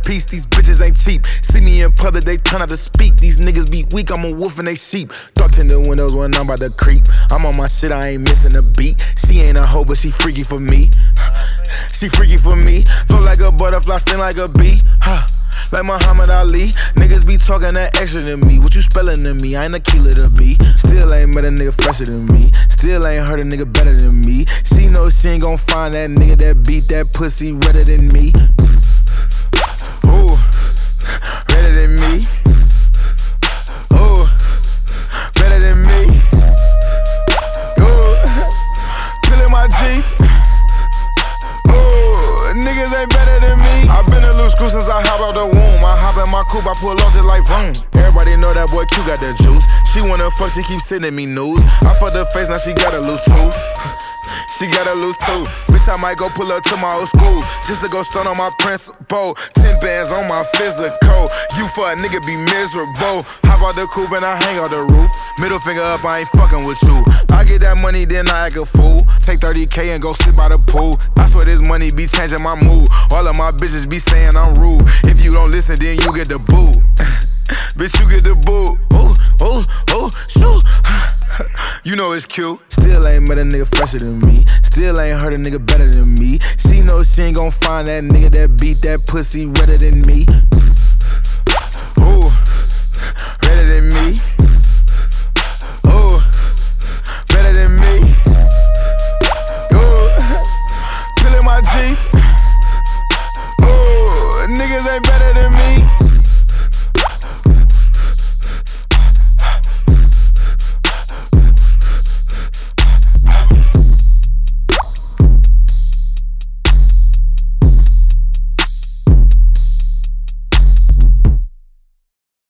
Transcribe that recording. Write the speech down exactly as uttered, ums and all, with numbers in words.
peace, these bitches ain't cheap. See me in public, they turn out to speak. These niggas be weak, I'm a wolf and they sheep. Dark tinted windows when I'm about to creep. I'm on my shit, I ain't missing a beat. She ain't a hoe, but she freaky for me. She freaky for me. Flow like a butterfly, sting like a bee. Huh. Like Muhammad Ali. Niggas be talking that extra than me. What you spelling to me? I ain't a killer to be. Still ain't met a nigga fresher than me. Still ain't heard a nigga better than me. She know she ain't gon' find that nigga that beat that pussy redder than me. Ooh, redder than me. Ooh, better than me. Ooh, killing my Jeep. Niggas ain't better than me. I been a loose screw since I hop out the womb. I hop in my coupe, I pull off just like vroom. Everybody know that boy Q got that juice. She wanna fuck, she keep sending me news. I fucked her face, now she got a loose tooth. She got a loose tooth. Bitch, I might go pull up to my old school just to go stun on my principal. Ten bands on my physical. You for a nigga be miserable. Hop out the coupe and I hang out the roof. Middle finger up, I ain't fucking with you. I get that money, then I act a fool. Take thirty K and go sit by the pool. I swear this money be changing my mood. All of my bitches be saying I'm rude. If you don't listen, then you get the boot. Bitch, you get the boot. Ooh, ooh, ooh, shoot. You know it's cute. Still ain't met a nigga fresher than me. Still ain't heard a nigga better than me. She know she ain't gon' find that nigga that beat that pussy redder than me. Ooh, redder than me.